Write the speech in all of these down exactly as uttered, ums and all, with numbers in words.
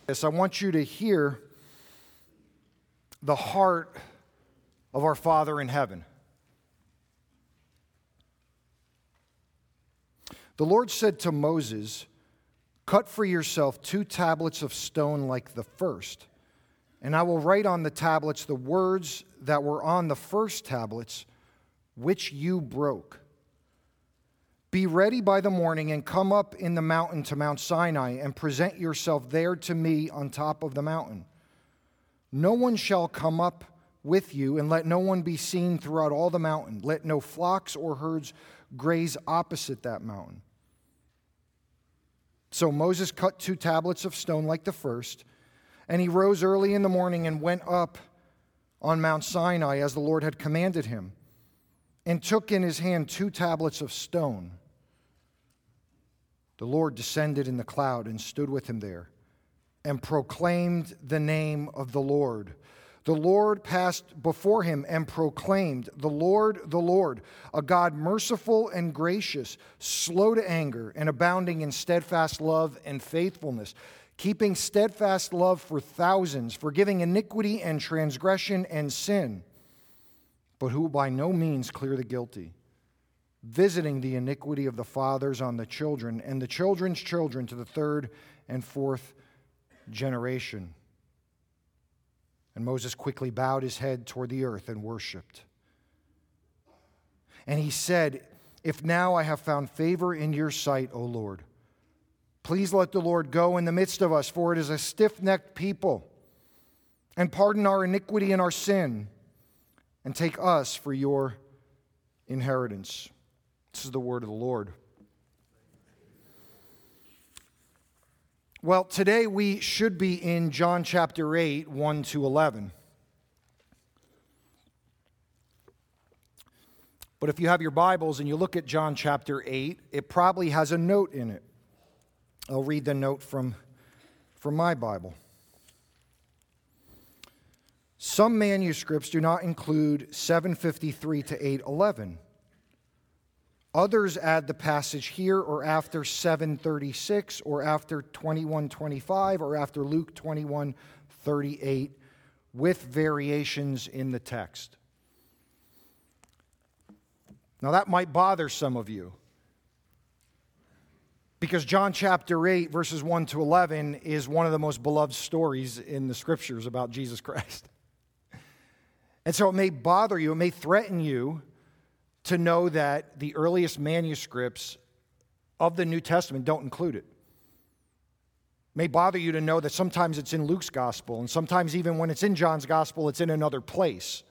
Yes, I want you to hear the heart of our Father in heaven. The Lord said to Moses, "Cut for yourself two tablets of stone like the first, and I will write on the tablets the words that were on the first tablets, which you broke. Be ready by the morning and come up in the mountain to Mount Sinai and present yourself there to me on top of the mountain. No one shall come up with you, and let no one be seen throughout all the mountain. Let no flocks or herds graze opposite that mountain." So Moses cut two tablets of stone like the first, and he rose early in the morning and went up on Mount Sinai as the Lord had commanded him, and took in his hand two tablets of stone. The Lord descended in the cloud and stood with him there, and proclaimed the name of the Lord. The Lord passed before him and proclaimed, "The Lord, the Lord, a God merciful and gracious, slow to anger, and abounding in steadfast love and faithfulness, keeping steadfast love for thousands, forgiving iniquity and transgression and sin, but who by no means clear the guilty, visiting the iniquity of the fathers on the children, and the children's children to the third and fourth generation." And Moses quickly bowed his head toward the earth and worshiped. And he said, "If now I have found favor in your sight, O Lord, please let the Lord go in the midst of us, for it is a stiff-necked people, and pardon our iniquity and our sin, and take us for your inheritance." This is the word of the Lord. Well, today we should be in John chapter eight, one to eleven. But if you have your Bibles and you look at John chapter eight, it probably has a note in it. I'll read the note from, from my Bible. Some manuscripts do not include seven fifty-three to eight eleven. Others add the passage here or after seven thirty-six or after twenty-one twenty-five or after Luke twenty-one thirty-eight with variations in the text. Now that might bother some of you, because John chapter eight verses one to eleven is one of the most beloved stories in the scriptures about Jesus Christ. And so it may bother you, it may threaten you to know that the earliest manuscripts of the New Testament don't include it. It may bother you to know that sometimes it's in Luke's gospel, and sometimes even when it's in John's gospel, it's in another place.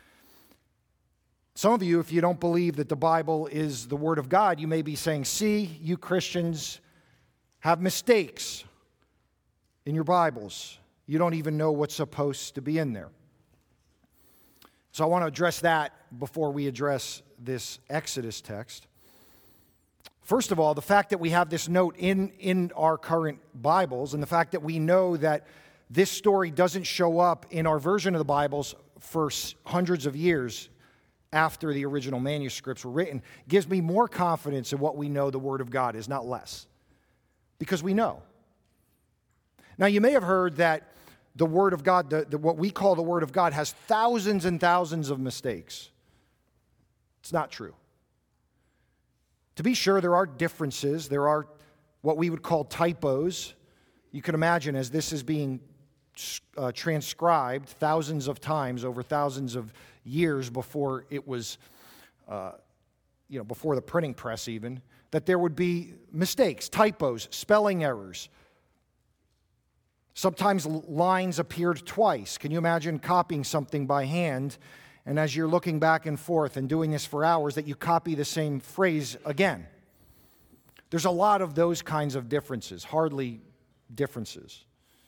Some of you, if you don't believe that the Bible is the Word of God, you may be saying, "See, you Christians have mistakes in your Bibles. You don't even know what's supposed to be in there." So I want to address that before we address this Exodus text. First of all, the fact that we have this note in, in our current Bibles, and the fact that we know that this story doesn't show up in our version of the Bibles for hundreds of years after the original manuscripts were written, gives me more confidence in what we know the Word of God is, not less. Because we know. Now, you may have heard that the Word of God, the, the, what we call the Word of God, has thousands and thousands of mistakes. It's not true. To be sure, there are differences. There are what we would call typos. You can imagine as this is being uh, transcribed thousands of times over thousands of years before it was, uh, you know, before the printing press even, that there would be mistakes, typos, spelling errors. Sometimes lines appeared twice. Can you imagine copying something by hand, and as you're looking back and forth and doing this for hours, that you copy the same phrase again? There's a lot of those kinds of differences, hardly differences.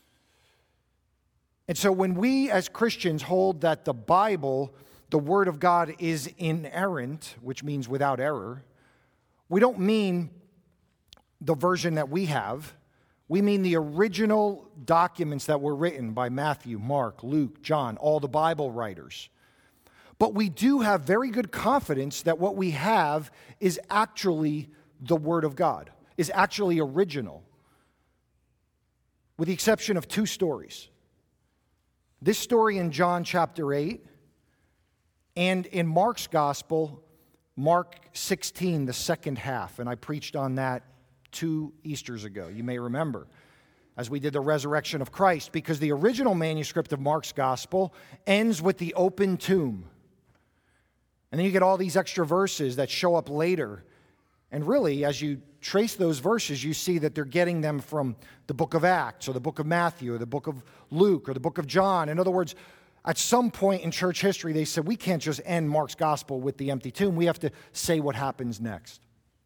And so when we as Christians hold that the Bible, the Word of God, is inerrant, which means without error, we don't mean the version that we have. We mean the original documents that were written by Matthew, Mark, Luke, John, all the Bible writers. But we do have very good confidence that what we have is actually the Word of God, is actually original. with the exception of two stories. This story in John chapter eight, and in Mark's gospel, Mark sixteen, the second half. And I preached on that two Easters ago, you may remember, as we did the resurrection of Christ, because the original manuscript of Mark's gospel ends with the open tomb. And then you get all these extra verses that show up later. And really, as you trace those verses, you see that they're getting them from the book of Acts, or the book of Matthew, or the book of Luke, or the book of John. In other words, at some point in church history, they said, we can't just end Mark's gospel with the empty tomb. We have to say what happens next.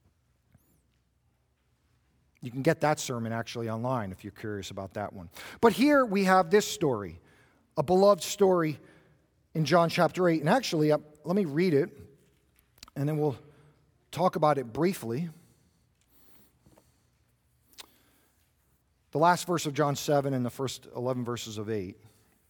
You can get that sermon actually online if you're curious about that one. But here we have this story, a beloved story in John chapter eight. And actually, uh, let me read it, and then we'll talk about it briefly. The last verse of John seven and the first eleven verses of eight.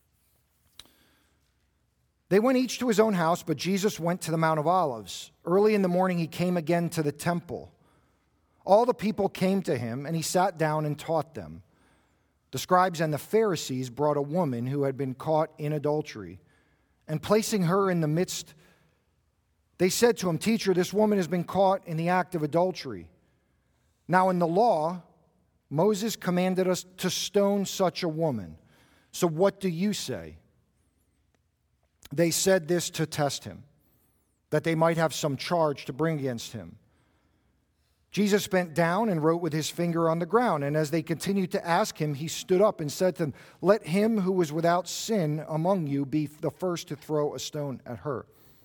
They went each to his own house, but Jesus went to the Mount of Olives. Early in the morning he came again to the temple. All the people came to him, and he sat down and taught them. The scribes and the Pharisees brought a woman who had been caught in adultery, and placing her in the midst, they said to him, "Teacher, this woman has been caught in the act of adultery. Now in the law, Moses commanded us to stone such a woman. So what do you say?" They said this to test him, that they might have some charge to bring against him. Jesus bent down and wrote with his finger on the ground, and as they continued to ask him, he stood up and said to them, "Let him who is without sin among you be the first to throw a stone at her."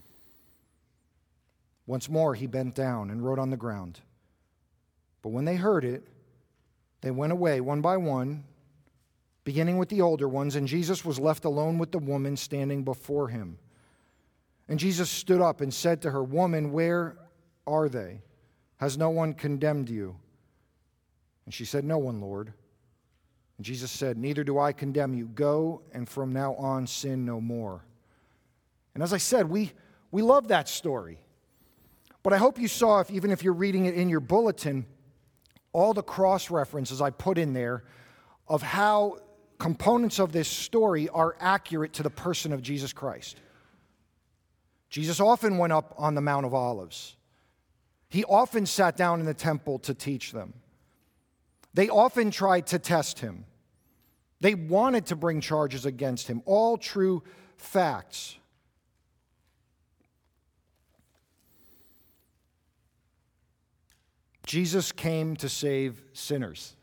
Once more he bent down and wrote on the ground. But when they heard it, they went away one by one, beginning with the older ones, and Jesus was left alone with the woman standing before him. And Jesus stood up and said to her, "Woman, where are they? Has no one condemned you?" And she said, "No one, Lord." And Jesus said, "Neither do I condemn you. Go, and from now on sin no more." And as I said, we, we love that story. But I hope you saw, if, even if you're reading it in your bulletin, all the cross-references I put in there of how components of this story are accurate to the person of Jesus Christ. Jesus often went up on the Mount of Olives. He often sat down in the temple to teach them. They often tried to test him. They wanted to bring charges against him. All true facts. Jesus came to save sinners.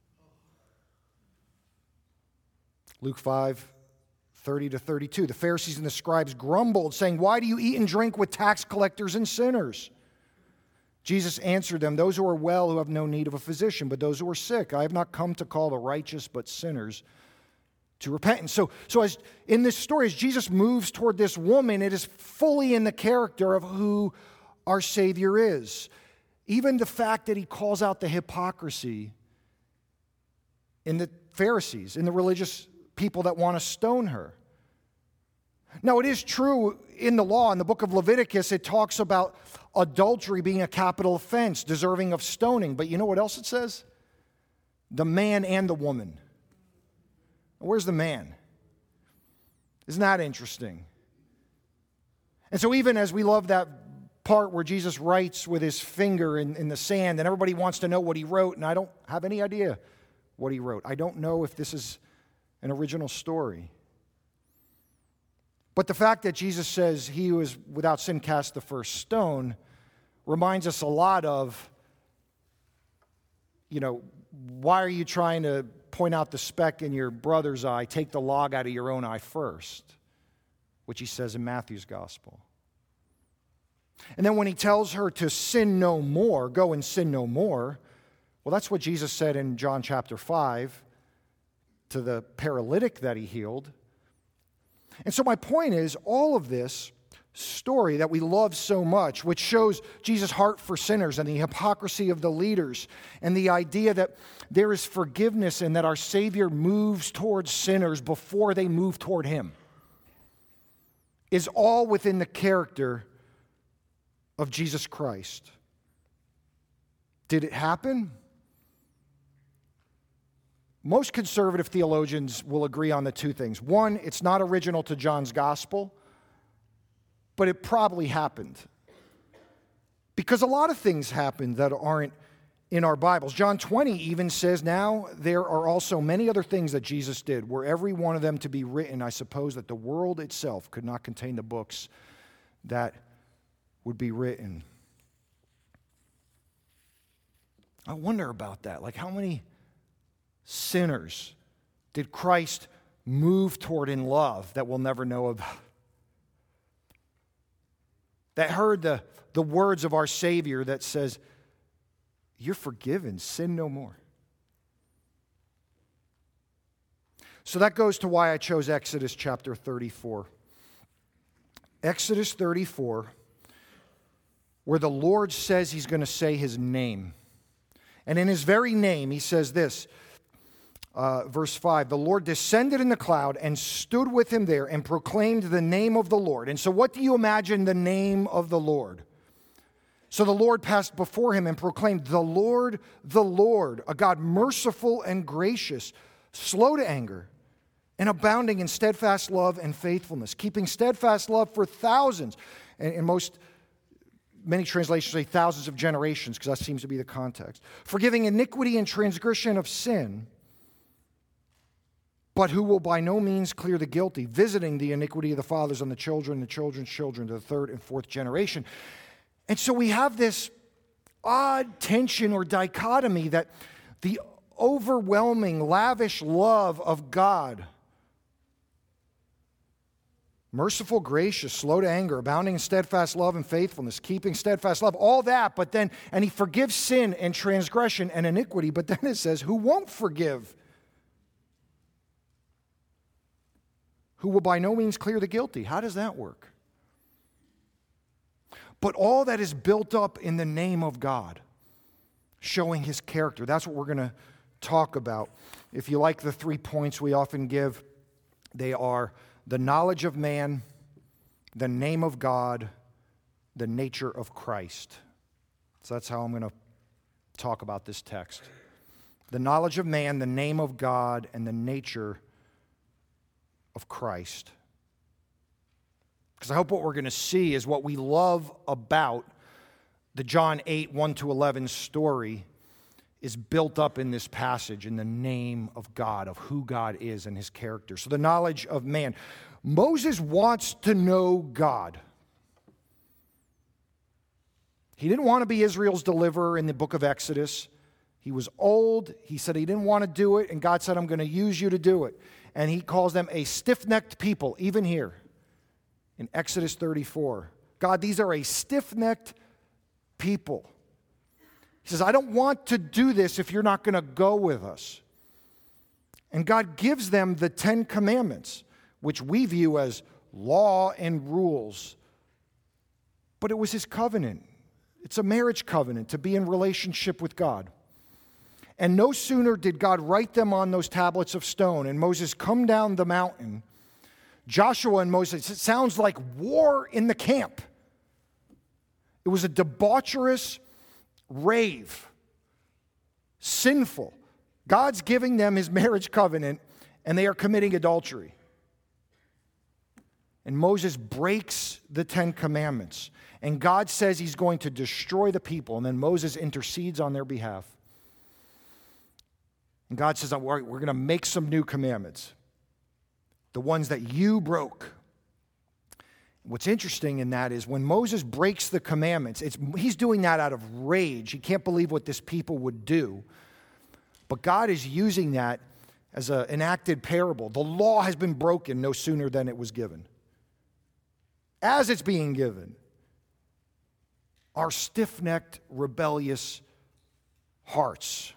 Luke five, thirty to thirty-two. The Pharisees and the scribes grumbled, saying, "Why do you eat and drink with tax collectors and sinners?" Jesus answered them, "Those who are well who have no need of a physician, but those who are sick. I have not come to call the righteous, but sinners to repentance." So, so as in this story, as Jesus moves toward this woman, it is fully in the character of who our Savior is. Even the fact that he calls out the hypocrisy in the Pharisees, in the religious people that want to stone her. Now, it is true in the law, in the book of Leviticus, it talks about adultery being a capital offense, deserving of stoning. But you know what else it says? The man and the woman. Where's the man? Isn't that interesting? And so even as we love that part where Jesus writes with his finger in, in the sand, and everybody wants to know what he wrote, and I don't have any idea what he wrote. I don't know if this is an original story. But the fact that Jesus says he who is without sin cast the first stone reminds us a lot of, you know, why are you trying to point out the speck in your brother's eye? Take the log out of your own eye first, which he says in Matthew's gospel. And then when he tells her to sin no more, go and sin no more, well, that's what Jesus said in John chapter five to the paralytic that he healed. And so my point is, all of this story that we love so much, which shows Jesus' heart for sinners and the hypocrisy of the leaders and the idea that there is forgiveness and that our Savior moves towards sinners before they move toward him, is all within the character of Jesus Christ. Did it happen? most conservative theologians will agree on the two things. One, it's not original to John's gospel, but it probably happened. Because a lot of things happened that aren't in our Bibles. John twenty even says, now there are also many other things that Jesus did, were every one of them to be written, I suppose that the world itself could not contain the books that would be written. I wonder about that. Like, how many sinners did Christ move toward in love that we'll never know about? That heard the, the words of our Savior that says, you're forgiven, sin no more. So that goes to why I chose Exodus chapter thirty-four. Exodus thirty-four, where the Lord says he's going to say his name. And in his very name, he says this, uh, verse five, the Lord descended in the cloud and stood with him there and proclaimed the name of the Lord. And so what do you imagine the name of the Lord? So the Lord passed before him and proclaimed, the Lord, the Lord, a God merciful and gracious, slow to anger, and abounding in steadfast love and faithfulness, keeping steadfast love for thousands. And in most, many translations say thousands of generations, because that seems to be the context. Forgiving iniquity and transgression of sin, but who will by no means clear the guilty, visiting the iniquity of the fathers on the children, the children's children, to the third and fourth generation. And so we have this odd tension or dichotomy that the overwhelming, lavish love of God, merciful, gracious, slow to anger, abounding in steadfast love and faithfulness, keeping steadfast love, all that, but then, and he forgives sin and transgression and iniquity, but then it says, who won't forgive? Who will by no means clear the guilty? How does that work? But all that is built up in the name of God, showing his character. That's what we're going to talk about. If you like the three points we often give, they are the knowledge of man, the name of God, the nature of Christ. So that's how I'm going to talk about this text. The knowledge of man, the name of God, and the nature of Christ. Because I hope what we're going to see is what we love about the John eight, one to eleven story is built up in this passage in the name of God, of who God is and his character. So the knowledge of man. Moses wants to know God. He didn't want to be Israel's deliverer in the book of Exodus. He was old. He said he didn't want to do it, and God said, I'm going to use you to do it. And he calls them a stiff-necked people, even here. In Exodus thirty-four, God, these are a stiff-necked people. He says, I don't want to do this if you're not going to go with us. And God gives them the Ten Commandments, which we view as law and rules. But it was his covenant. It's a marriage covenant to be in relationship with God. And no sooner did God write them on those tablets of stone and Moses come down the mountain, Joshua and Moses, it sounds like war in the camp. It was a debaucherous rave, sinful. God's giving them his marriage covenant, and they are committing adultery. And Moses breaks the Ten Commandments, and God says he's going to destroy the people, and then Moses intercedes on their behalf. And God says, all right, we're going to make some new commandments. The ones that you broke. What's interesting in that is when Moses breaks the commandments, it's, he's doing that out of rage. He can't believe what this people would do. But God is using that as an enacted parable. The law has been broken no sooner than it was given. As it's being given, our stiff-necked, rebellious hearts.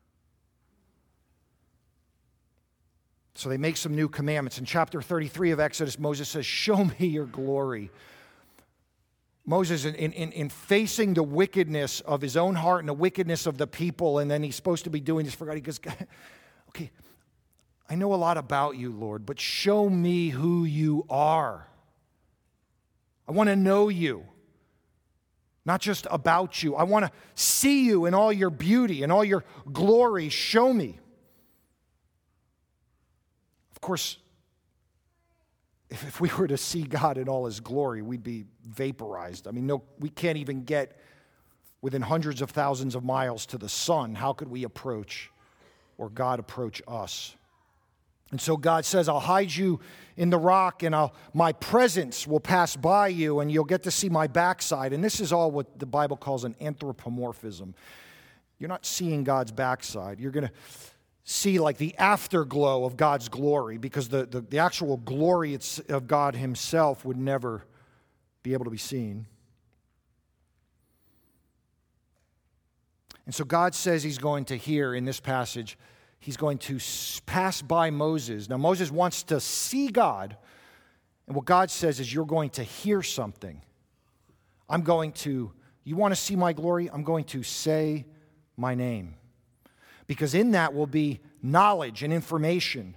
So they make some new commandments. In chapter thirty-three of Exodus, Moses says, show me your glory. Moses, in, in, in facing the wickedness of his own heart and the wickedness of the people, and then he's supposed to be doing this for God, he goes, okay, I know a lot about you, Lord, but show me who you are. I want to know you, not just about you. I want to see you in all your beauty and all your glory. Show me. Of course, if, if we were to see God in all his glory, we'd be vaporized. I mean, no, we can't even get within hundreds of thousands of miles to the sun. How could we approach or God approach us? And so God says, I'll hide you in the rock, and I'll, my presence will pass by you, and you'll get to see my backside. And this is all what the Bible calls an anthropomorphism. You're not seeing God's backside. You're going to see like the afterglow of God's glory, because the, the, the actual glory of God himself would never be able to be seen. And so God says he's going to hear in this passage, he's going to pass by Moses. Now, Moses wants to see God, and what God says is, you're going to hear something. I'm going to, you want to see my glory? I'm going to say my name. Because in that will be knowledge and information.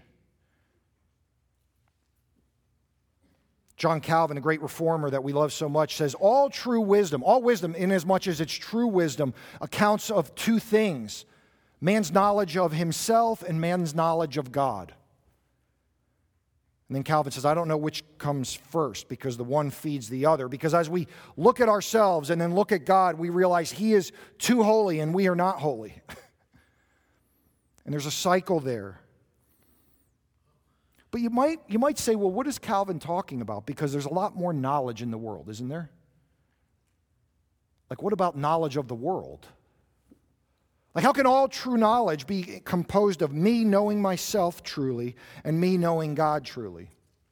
John Calvin, a great reformer that we love so much, says, all true wisdom, all wisdom, inasmuch as it's true wisdom, accounts of two things: man's knowledge of himself and man's knowledge of God. And then Calvin says, I don't know which comes first, because the one feeds the other. Because as we look at ourselves and then look at God, we realize he is too holy and we are not holy. And there's a cycle there. But you might, you might say, well, what is Calvin talking about? Because there's a lot more knowledge in the world, isn't there? Like, what about knowledge of the world? Like, how can all true knowledge be composed of me knowing myself truly and me knowing God truly?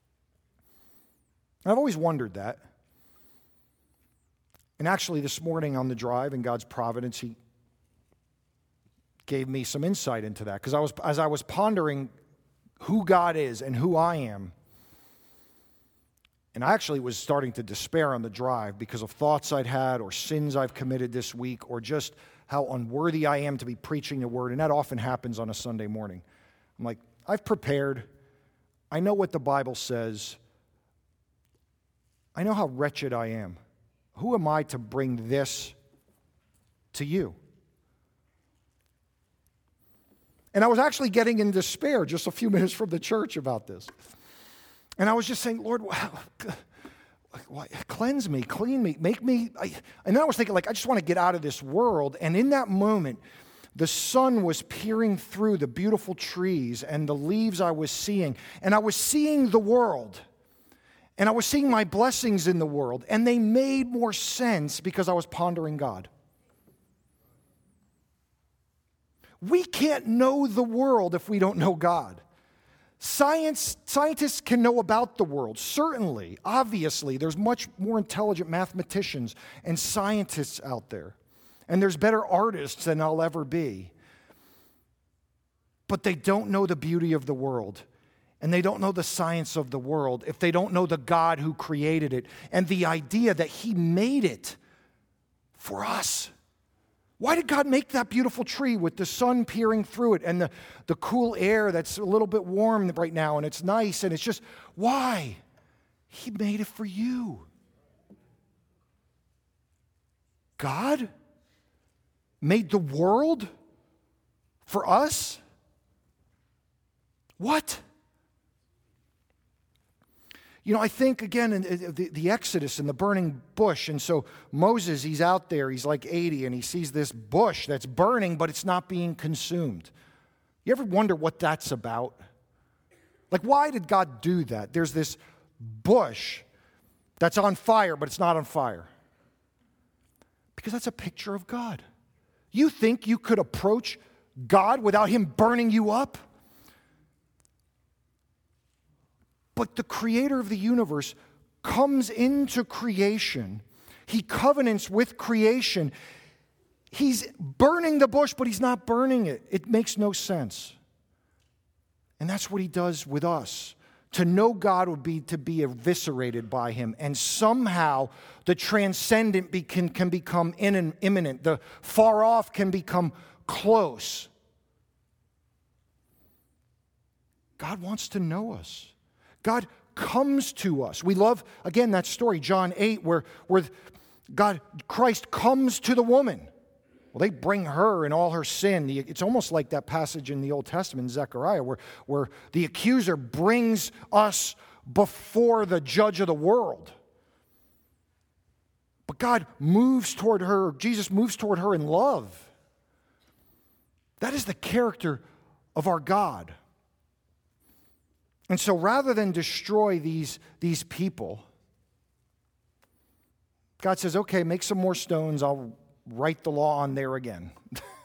I've always wondered that. And actually, this morning on the drive in God's providence, he gave me some insight into that. Because I was, as I was pondering who God is and who I am, and I actually was starting to despair on the drive because of thoughts I'd had or sins I've committed this week, or just how unworthy I am to be preaching the word. And that often happens on a Sunday morning. I'm like, I've prepared. I know what the Bible says. I know how wretched I am. Who am I to bring this to you? And I was actually getting in despair just a few minutes from the church about this. And I was just saying, Lord, wow, cleanse me, clean me, make me. I, and then I was thinking, like, I just want to get out of this world. And in that moment, the sun was peering through the beautiful trees and the leaves I was seeing. And I was seeing the world. And I was seeing my blessings in the world. And they made more sense because I was pondering God. We can't know the world if we don't know God. Science, scientists can know about the world, certainly, obviously. There's much more intelligent mathematicians and scientists out there. And there's better artists than I'll ever be. But they don't know the beauty of the world. And they don't know the science of the world if they don't know the God who created it and the idea that he made it for us. Why did God make that beautiful tree with the sun peering through it and the, the cool air that's a little bit warm right now and it's nice and it's just, why? He made it for you. God made the world for us? What? You know, I think, again, in the, the Exodus and the burning bush, and so Moses, he's out there, he's like eighty, and he sees this bush that's burning, but it's not being consumed. You ever wonder what that's about? Like, why did God do that? There's this bush that's on fire, but it's not on fire. Because that's a picture of God. You think you could approach God without him burning you up? But the creator of the universe comes into creation. He covenants with creation. He's burning the bush, but he's not burning it. It makes no sense. And that's what he does with us. To know God would be to be eviscerated by him. And somehow the transcendent be, can, can become in, imminent. The far off can become close. God wants to know us. God comes to us. We love, again, that story, John eight, where, where God, Christ comes to the woman. Well, they bring her and all her sin. It's almost like that passage in the Old Testament, Zechariah, where, where the accuser brings us before the judge of the world. But God moves toward her, Jesus moves toward her in love. That is the character of our God. And so rather than destroy these, these people, God says, okay, make some more stones. I'll write the law on there again.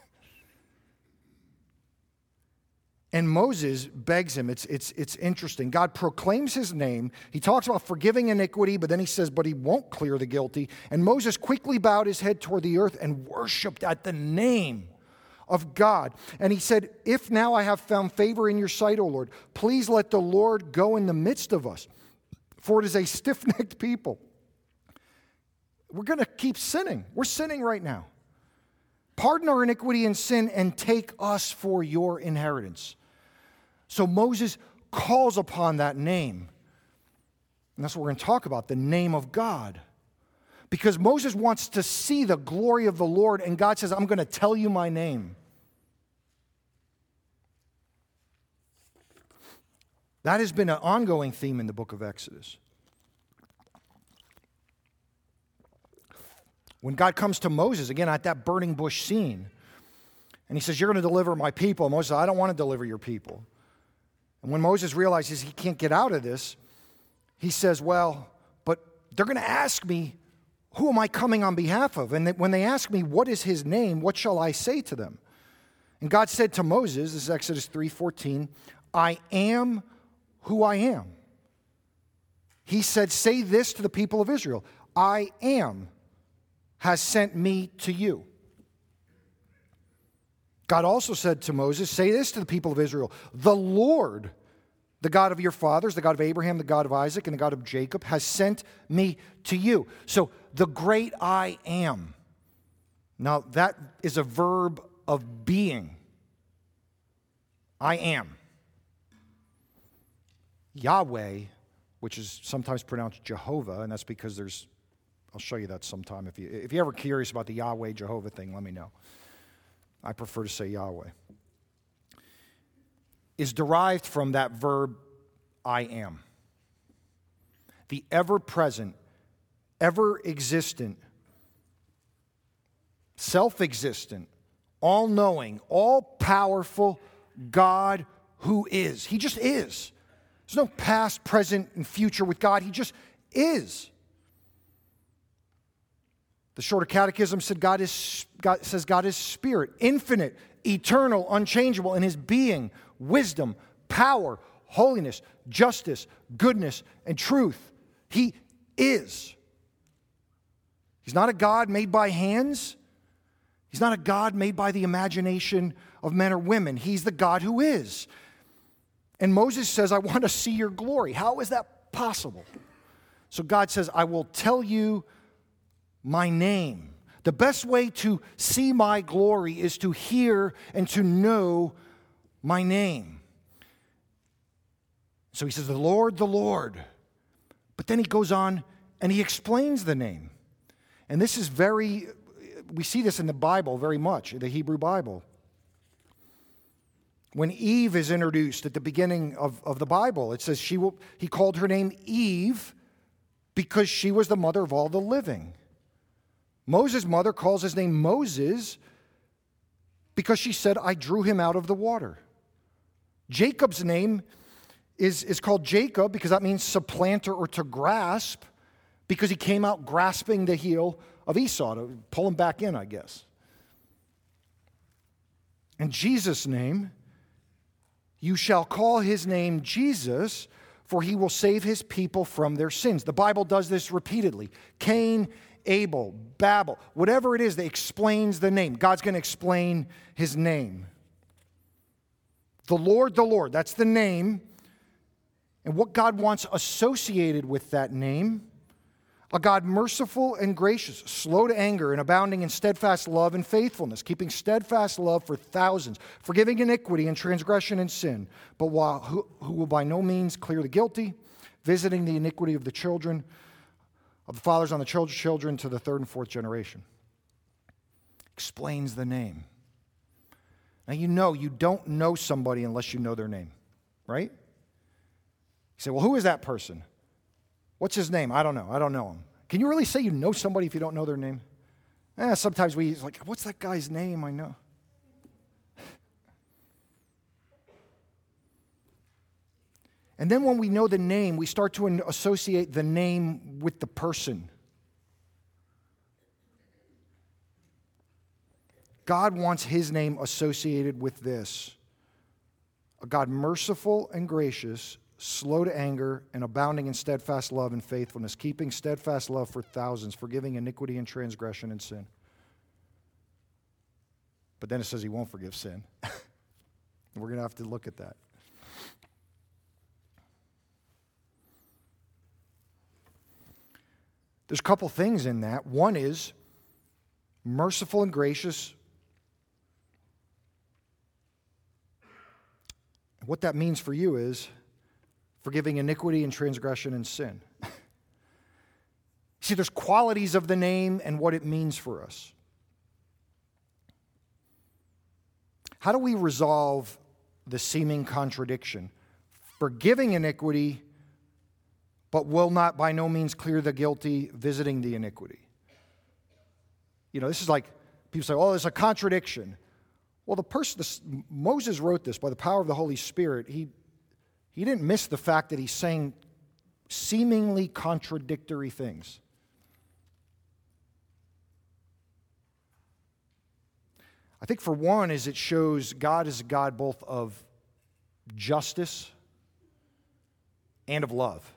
And Moses begs him. It's, it's, it's interesting. God proclaims his name. He talks about forgiving iniquity, but then he says, but he won't clear the guilty. And Moses quickly bowed his head toward the earth and worshiped at the name of God. And he said, if now I have found favor in your sight, O Lord, please let the Lord go in the midst of us, for it is a stiff-necked people. We're going to keep sinning. We're sinning right now. Pardon our iniquity and sin and take us for your inheritance. So Moses calls upon that name. And that's what we're going to talk about, the name of God. Because Moses wants to see the glory of the Lord, and God says, I'm going to tell you my name. That has been an ongoing theme in the book of Exodus. When God comes to Moses, again, at that burning bush scene, and he says, you're going to deliver my people. And Moses says, I don't want to deliver your people. And when Moses realizes he can't get out of this, he says, well, but they're going to ask me, who am I coming on behalf of? And when they ask me, what is his name, what shall I say to them? And God said to Moses, this is Exodus three fourteen, I am who I am. He said, say this to the people of Israel, I am has sent me to you. God also said to Moses, say this to the people of Israel, the Lord, the God of your fathers, the God of Abraham, the God of Isaac, and the God of Jacob, has sent me to you. So the great I am. Now that is a verb of being. I am. Yahweh, which is sometimes pronounced Jehovah, and that's because there's I'll show you that sometime. If, you, if you're ever curious about the Yahweh, Jehovah thing, let me know. I prefer to say Yahweh. Is derived from that verb, I am. The ever-present, ever-existent, self-existent, all-knowing, all-powerful God who is. He just is. There's no past, present, and future with God. He just is. The Shorter Catechism said God is, God says God is spirit, infinite, eternal, unchangeable in his being, wisdom, power, holiness, justice, goodness, and truth. He is. He's not a God made by hands. He's not a God made by the imagination of men or women. He's the God who is. And Moses says, I want to see your glory. How is that possible? So God says, I will tell you my name. The best way to see my glory is to hear and to know my name. So he says, the Lord, the Lord. But then he goes on and he explains the name. And this is very, we see this in the Bible very much, the Hebrew Bible. When Eve is introduced at the beginning of, of the Bible, it says she will, he called her name Eve because she was the mother of all the living. Moses' mother calls his name Moses because she said, I drew him out of the water. Jacob's name is, is called Jacob because that means supplanter or to grasp, because he came out grasping the heel of Esau to pull him back in, I guess. And Jesus' name, you shall call his name Jesus, for he will save his people from their sins. The Bible does this repeatedly. Cain, Abel, Babel, whatever it is that explains the name. God's going to explain his name. The Lord, the Lord, that's the name. And what God wants associated with that name, a God merciful and gracious, slow to anger and abounding in steadfast love and faithfulness, keeping steadfast love for thousands, forgiving iniquity and transgression and sin, but while, who, who will by no means clear the guilty, visiting the iniquity of the children, of the fathers on the children's children to the third and fourth generation. explains the name. Now, you know you don't know somebody unless you know their name, right? You say, well, who is that person? What's his name? I don't know. I don't know him. Can you really say you know somebody if you don't know their name? Eh, sometimes we like, what's that guy's name? I know. And then when we know the name, we start to associate the name with the person. God wants his name associated with this: a God merciful and gracious, slow to anger, and abounding in steadfast love and faithfulness, keeping steadfast love for thousands, forgiving iniquity and transgression and sin. But then it says he won't forgive sin. We're going to have to look at that. There's a couple things in that. One is merciful and gracious. What that means for you is forgiving iniquity and transgression and sin. See, there's qualities of the name and what it means for us. How do we resolve the seeming contradiction? Forgiving iniquity, but will not by no means clear the guilty, visiting the iniquity. You know, this is like, people say, oh, there's a contradiction. Well, the person, this, Moses wrote this by the power of the Holy Spirit. He, he didn't miss the fact that he's saying seemingly contradictory things. I think for one is it shows God is a God both of justice and of love.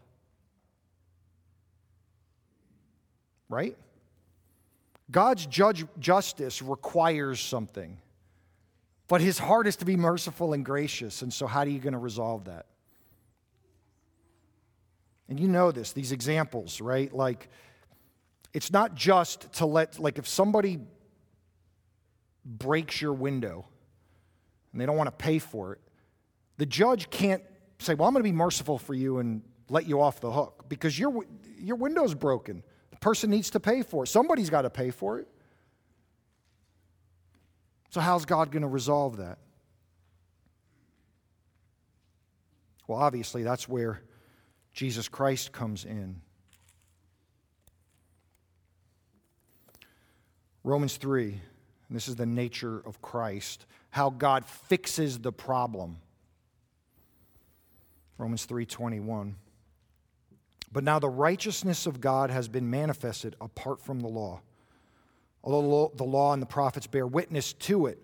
Right? God's judge, justice requires something. But his heart is to be merciful and gracious. And so how are you going to resolve that? And you know this, these examples, right? Like, it's not just to let, like if somebody breaks your window and they don't want to pay for it, the judge can't say, well, I'm going to be merciful for you and let you off the hook because your, your window's broken. The person needs to pay for it. Somebody's got to pay for it. So how's God going to resolve that? Well, obviously, that's where Jesus Christ comes in. Romans three, and this is the nature of Christ, how God fixes the problem. Romans three twenty-one. But now the righteousness of God has been manifested apart from the law. Although the law and the prophets bear witness to it.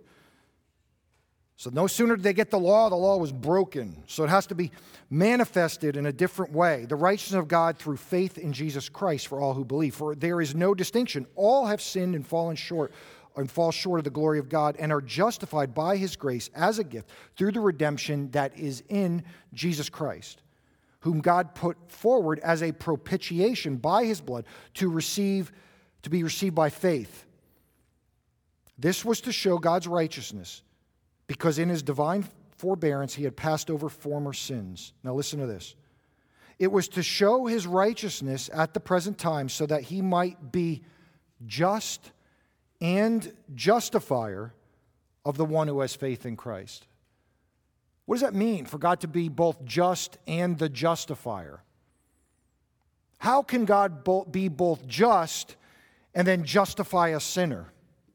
So no sooner did they get the law, the law was broken. So it has to be manifested in a different way. The righteousness of God through faith in Jesus Christ for all who believe. For there is no distinction. All have sinned and fallen short and fall short of the glory of God and are justified by his grace as a gift through the redemption that is in Jesus Christ, whom God put forward as a propitiation by his blood to receive, to be received by faith. This was to show God's righteousness, because in his divine forbearance he had passed over former sins. Now listen to this. It was to show his righteousness at the present time so that he might be just and justifier of the one who has faith in Christ. What does that mean for God to be both just and the justifier? How can God be both just and then justify a sinner?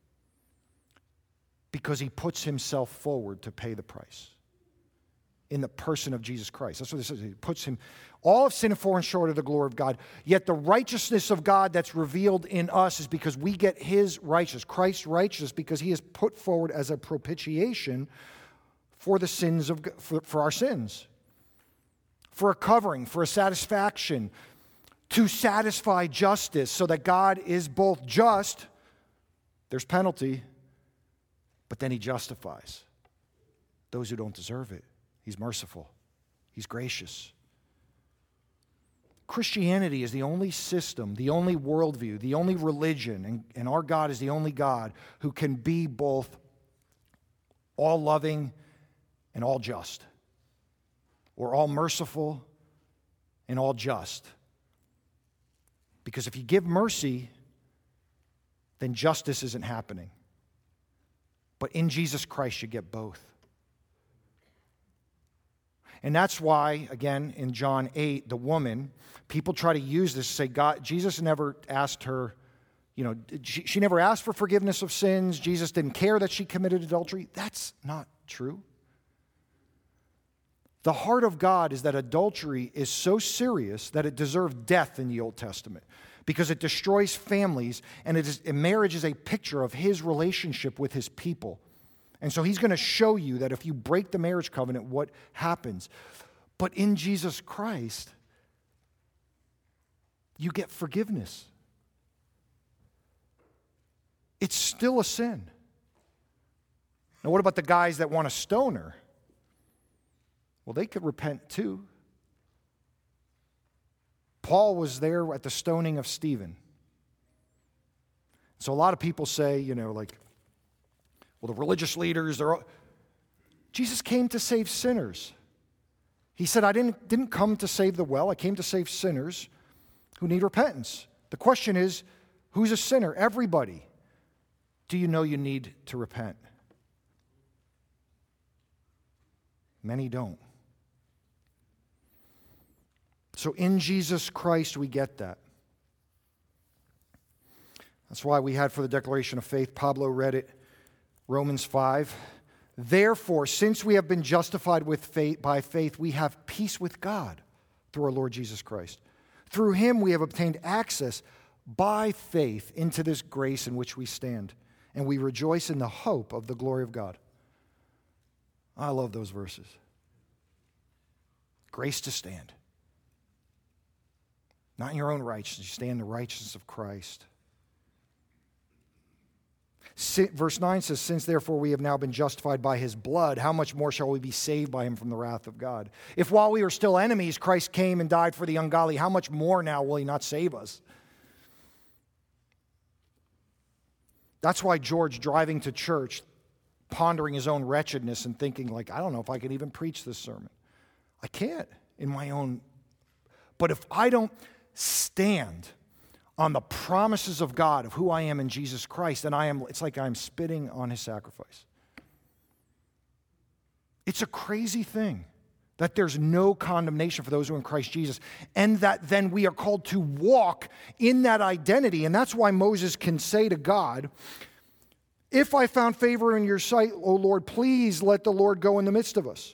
Because he puts himself forward to pay the price in the person of Jesus Christ. That's what it says. He puts him, all have sinned and fallen short of the glory of God. Yet the righteousness of God that's revealed in us is because we get his righteousness, Christ's righteousness, because he is put forward as a propitiation for the sins of, for, for our sins, for a covering, for a satisfaction, to satisfy justice, so that God is both just, there's penalty, but then he justifies those who don't deserve it. He's merciful. He's gracious. Christianity is the only system, the only worldview, the only religion, and, and our God is the only God who can be both all loving and all just, or all merciful and all just. Because if you give mercy, then justice isn't happening. But in Jesus Christ, you get both. And that's why, again, in John eight, the woman, people try to use this to say, God, Jesus never asked her, you know, she, she never asked for forgiveness of sins. Jesus didn't care that she committed adultery. That's not true. The heart of God is that adultery is so serious that it deserved death in the Old Testament because it destroys families, and it is, and marriage is a picture of his relationship with his people. And so he's going to show you that if you break the marriage covenant, what happens. But in Jesus Christ, you get forgiveness. It's still a sin. Now, what about the guys that want to stone her? Well, they could repent too. Paul was there at the stoning of Stephen. So a lot of people say, you know, like, well, the religious leaders, they're all... Jesus came to save sinners. He said, I didn't, didn't come to save the well. I came to save sinners who need repentance. The question is, who's a sinner? Everybody. Do you know you need to repent? Many don't. So in Jesus Christ, we get that. That's why we had for the Declaration of Faith, Pablo read it, Romans five. Therefore, since we have been justified with faith, by faith, we have peace with God through our Lord Jesus Christ. Through him we have obtained access by faith into this grace in which we stand, and we rejoice in the hope of the glory of God. I love those verses. Grace to stand. Not in your own righteousness. You stand in the righteousness of Christ. Verse nine says, since therefore we have now been justified by his blood, how much more shall we be saved by him from the wrath of God? If while we were still enemies, Christ came and died for the ungodly, how much more now will he not save us? That's why George, driving to church, pondering his own wretchedness and thinking, like, I don't know if I can even preach this sermon. I can't in my own. But if I don't stand on the promises of God of who I am in Jesus Christ, then I am, it's like I'm spitting on his sacrifice. It's a crazy thing that there's no condemnation for those who are in Christ Jesus, and that then we are called to walk in that identity. And that's why Moses can say to God, if I found favor in your sight, O Lord, please let the Lord go in the midst of us.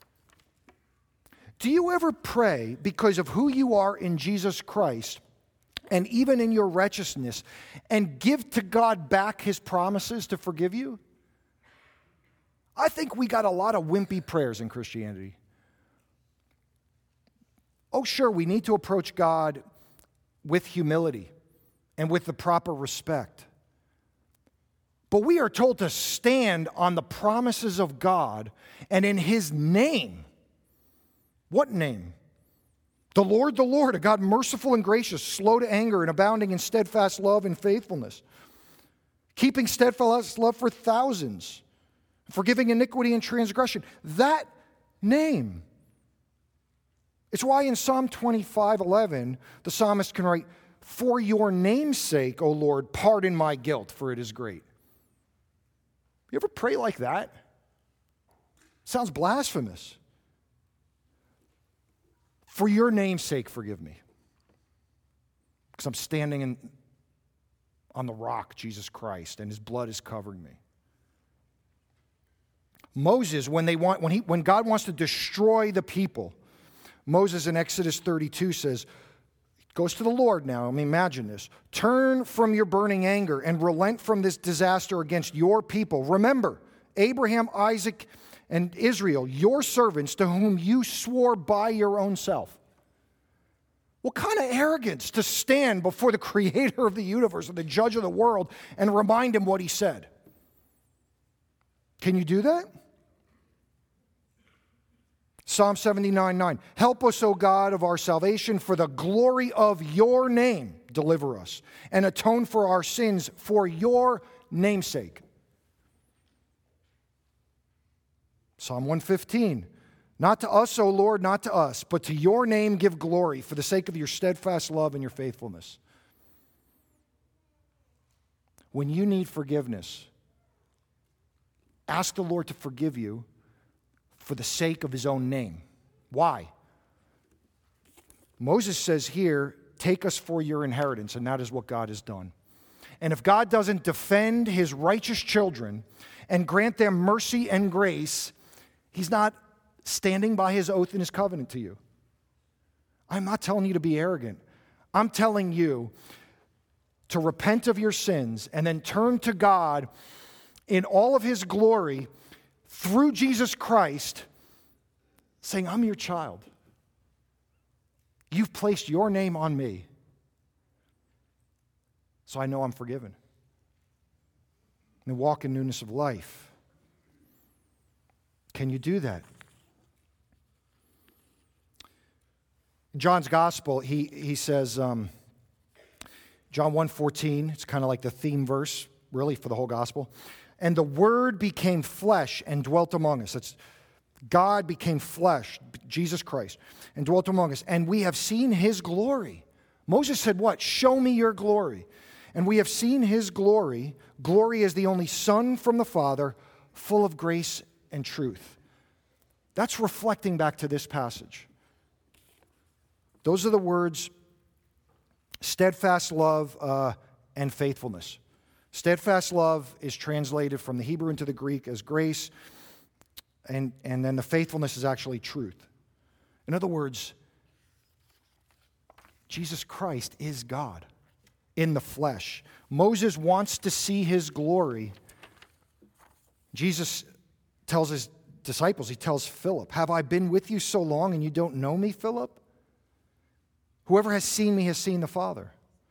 Do you ever pray because of who you are in Jesus Christ, and even in your righteousness, and give to God back his promises to forgive you? I think we got a lot of wimpy prayers in Christianity. Oh, sure, we need to approach God with humility and with the proper respect. But we are told to stand on the promises of God and in his name. What name? The Lord, the Lord, a God merciful and gracious, slow to anger and abounding in steadfast love and faithfulness, keeping steadfast love for thousands, forgiving iniquity and transgression. That name. It's why in Psalm twenty-five eleven, the psalmist can write, for your name's sake, O Lord, pardon my guilt, for it is great. You ever pray like that? Sounds blasphemous. For your name's sake, forgive me. Because I'm standing in, on the rock, Jesus Christ, and his blood is covering me. Moses, when they want, when he, when God wants to destroy the people, Moses in Exodus thirty-two says, goes to the Lord now. I mean, imagine this. Turn from your burning anger and relent from this disaster against your people. Remember, Abraham, Isaac, and Israel, your servants to whom you swore by your own self. What kind of arrogance to stand before the creator of the universe and the judge of the world and remind him what he said. Can you do that? Psalm seventy-nine nine. Help us, O God of our salvation, for the glory of your name, deliver us, and atone for our sins for your name's sake. Psalm one fifteen. Not to us, O Lord, not to us, but to your name give glory for the sake of your steadfast love and your faithfulness. When you need forgiveness, ask the Lord to forgive you for the sake of his own name. Why? Moses says here, take us for your inheritance, and that is what God has done. And if God doesn't defend his righteous children and grant them mercy and grace, he's not standing by his oath and his covenant to you. I'm not telling you to be arrogant. I'm telling you to repent of your sins and then turn to God in all of his glory through Jesus Christ, saying, I'm your child. You've placed your name on me, so I know I'm forgiven. And walk in newness of life. Can you do that? In John's gospel, he, he says, um, John one fourteen, it's kind of like the theme verse, really, for the whole gospel. And the Word became flesh and dwelt among us. That's God became flesh, Jesus Christ, and dwelt among us. And we have seen his glory. Moses said what? Show me your glory. And we have seen his glory. Glory as the only Son from the Father, full of grace and truth. That's reflecting back to this passage. Those are the words steadfast love uh, and faithfulness. Steadfast love is translated from the Hebrew into the Greek as grace, and, and then the faithfulness is actually truth. In other words, Jesus Christ is God in the flesh. Moses wants to see his glory. Jesus tells his disciples, he tells Philip, have I been with you so long and you don't know me, Philip? Whoever has seen me has seen the Father.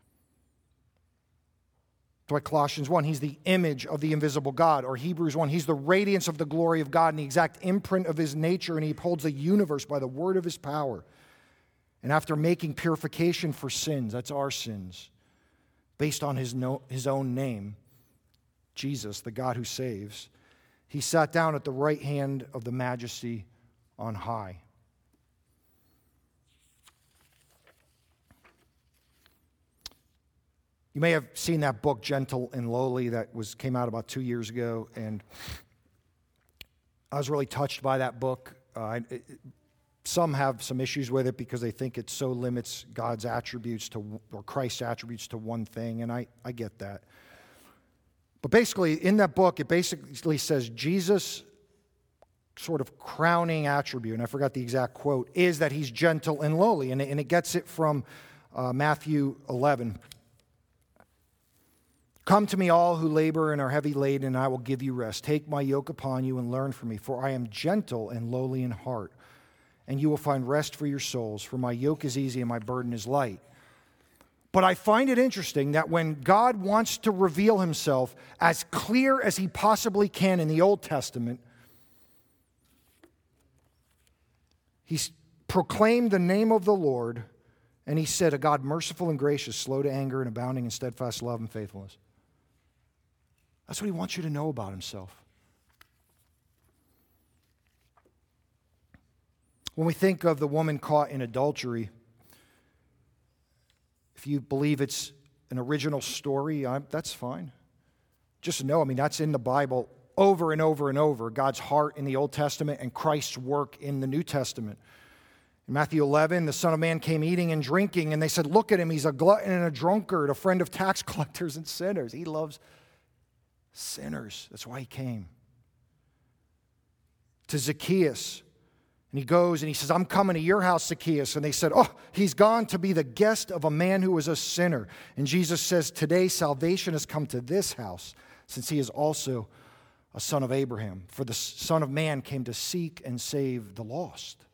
That's why Colossians one, he's the image of the invisible God. Or Hebrews one, he's the radiance of the glory of God and the exact imprint of his nature, and he upholds the universe by the word of his power. And after making purification for sins, that's our sins, based on his, no, his own name, Jesus, the God who saves, he sat down at the right hand of the majesty on high. You may have seen that book, Gentle and Lowly, that was came out about two years ago, and I was really touched by that book. Uh, it, some have some issues with it because they think it so limits God's attributes to, or Christ's attributes to one thing, and I, I get that. But basically, in that book, it basically says Jesus' sort of crowning attribute, and I forgot the exact quote, is that he's gentle and lowly, and it, and it gets it from uh, Matthew eleven. Come to me, all who labor and are heavy laden, and I will give you rest. Take my yoke upon you and learn from me, for I am gentle and lowly in heart, and you will find rest for your souls. For my yoke is easy and my burden is light. But I find it interesting that when God wants to reveal himself as clear as he possibly can in the Old Testament, he's proclaimed the name of the Lord, and he said, a God merciful and gracious, slow to anger and abounding in steadfast love and faithfulness. That's what he wants you to know about himself. When we think of the woman caught in adultery, if you believe it's an original story, I'm, that's fine. Just know, I mean, that's in the Bible over and over and over. God's heart in the Old Testament and Christ's work in the New Testament. In Matthew eleven, the Son of Man came eating and drinking, and they said, look at him, he's a glutton and a drunkard, a friend of tax collectors and sinners. He loves sinners. That's why he came. To Zacchaeus, and he goes and he says, I'm coming to your house, Zacchaeus. And they said, oh, he's gone to be the guest of a man who was a sinner. And Jesus says, today salvation has come to this house, since he is also a son of Abraham. For the Son of Man came to seek and save the lost.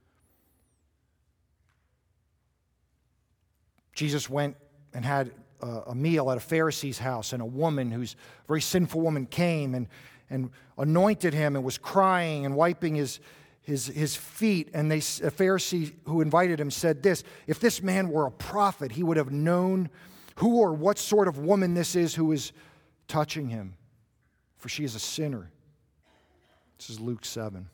Jesus went and had a meal at a Pharisee's house, and a woman who's a very sinful woman came and, and anointed him and was crying and wiping his, his, his feet. And they, a Pharisee who invited him said this, if this man were a prophet, he would have known who or what sort of woman this is who is touching him, for she is a sinner. This is Luke seven.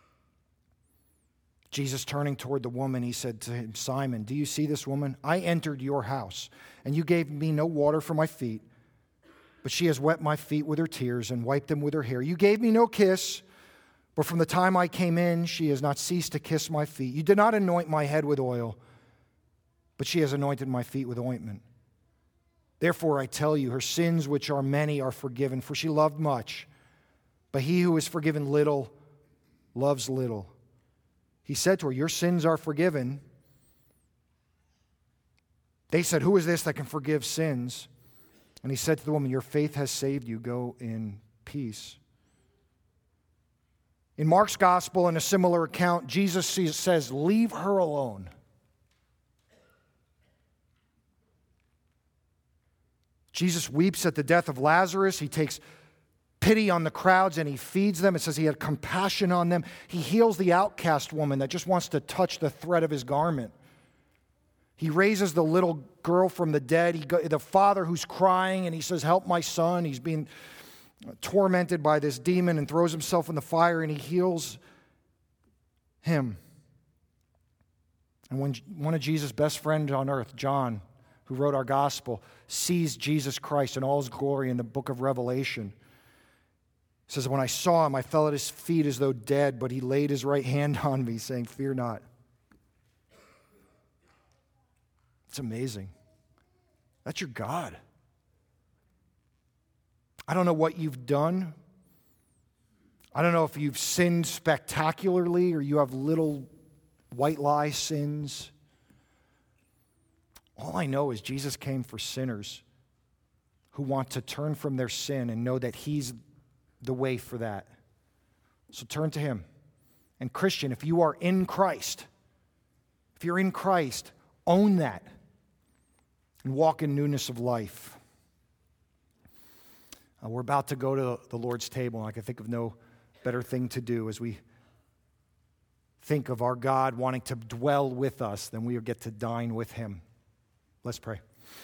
Jesus, turning toward the woman, he said to him, Simon, do you see this woman? I entered your house, and you gave me no water for my feet, but she has wet my feet with her tears and wiped them with her hair. You gave me no kiss, but from the time I came in, she has not ceased to kiss my feet. You did not anoint my head with oil, but she has anointed my feet with ointment. Therefore, I tell you, her sins, which are many, are forgiven, for she loved much. But he who is forgiven little loves little. He said to her, your sins are forgiven. They said, who is this that can forgive sins? And he said to the woman, your faith has saved you. Go in peace. In Mark's gospel, in a similar account, Jesus says, leave her alone. Jesus weeps at the death of Lazarus. He takes pity on the crowds and he feeds them. It says he had compassion on them. He heals the outcast woman that just wants to touch the thread of his garment. He raises the little girl from the dead. He go, the father who's crying and he says, help my son. He's being tormented by this demon and throws himself in the fire and he heals him. And when one of Jesus' best friends on earth, John, who wrote our gospel, sees Jesus Christ in all his glory in the book of Revelation, it says, when I saw him, I fell at his feet as though dead, but he laid his right hand on me, saying, fear not. It's amazing. That's your God. I don't know what you've done. I don't know if you've sinned spectacularly or you have little white lie sins. All I know is Jesus came for sinners who want to turn from their sin and know that he's the way for that. So turn to him. And Christian, if you are in Christ, if you're in Christ, own that and walk in newness of life. Uh, we're about to go to the Lord's table, and I can think of no better thing to do as we think of our God wanting to dwell with us than we get to dine with him. Let's pray.